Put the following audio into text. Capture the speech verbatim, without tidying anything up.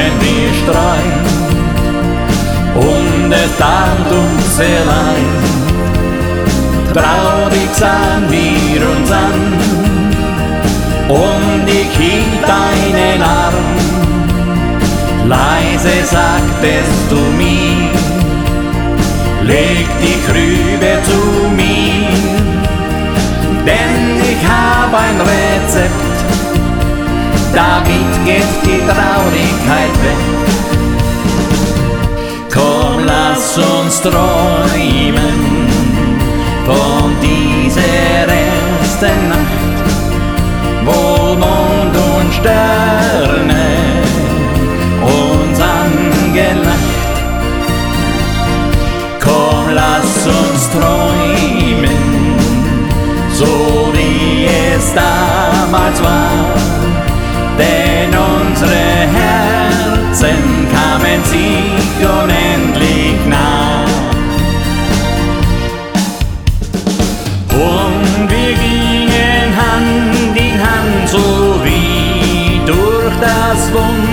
wenn wir streuen und es dauert uns sehr lang. Traurig sahen wir uns an und ich hielt deinen Arm. Leise sagtest du mir, leg die Krübe zu mir, denn ich hab ein Rezept, damit geht die Traurigkeit weg. Komm, lass uns träumen von dieser ersten Nacht, wo Mond und Sterne uns angelacht. Komm, lass uns träumen, so wie es damals war, denn unsere Herzen kamen sich unendlich nah. Und wir gingen Hand in Hand, so wie durch das Wunder